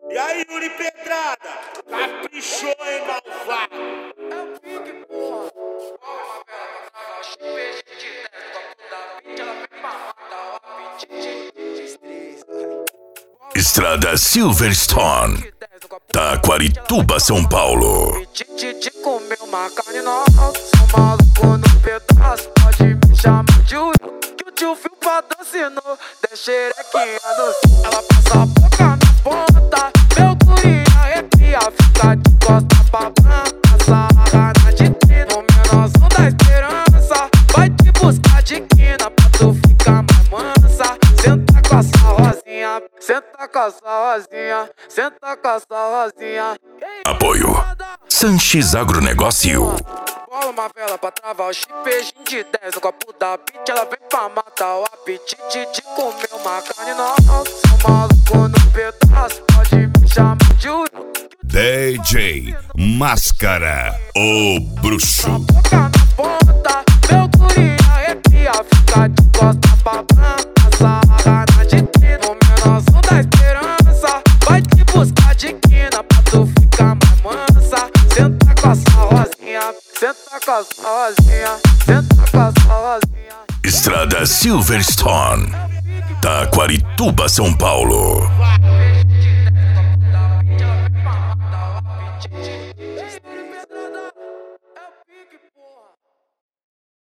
E aí, Yuri Pedrada? Caprichou, hein, malvado? É o pique, porra. Olha uma vela pra travar, chuveiro de 10 copo da bitch, ela vem pra matar o apetite. Estrada Silverstone, Taquarituba, São Paulo. Apetite de comer uma carne no alto, sou maluco no pedaço, pode me chamar de Yuri. Que o tio Fio patrocinou, deixa xerequinha no céu. Ela passa a boca na ponta, meu guri arrepia, fica de costa pra banca, sarrana de trina, no menorzão da esperança, vai te buscar de quina pra tu ficar mais mansa. Senta com essa rosinha, senta com essa rosinha, senta com essa rosinha. Apoio Sanches Agronegócio. Bola uma vela pra travar o chipejinho de 10 no copo da bitch, ela vem pra matar o apetite de comer uma carne no alto, sou maluco no pedaço, pode me chamar de Yuri. DJ Máscara, o bruxo. Boca na ponta, meu guri arrepia, fica de costa pra banca, sarrana de trina, no menorzão da esperança, vai te buscar de quina pra tu ficar mais mansa. Senta com essa rosinha, senta com essa rosinha, senta com essa rosinha. Estrada Silverstone, Taquarituba, São Paulo.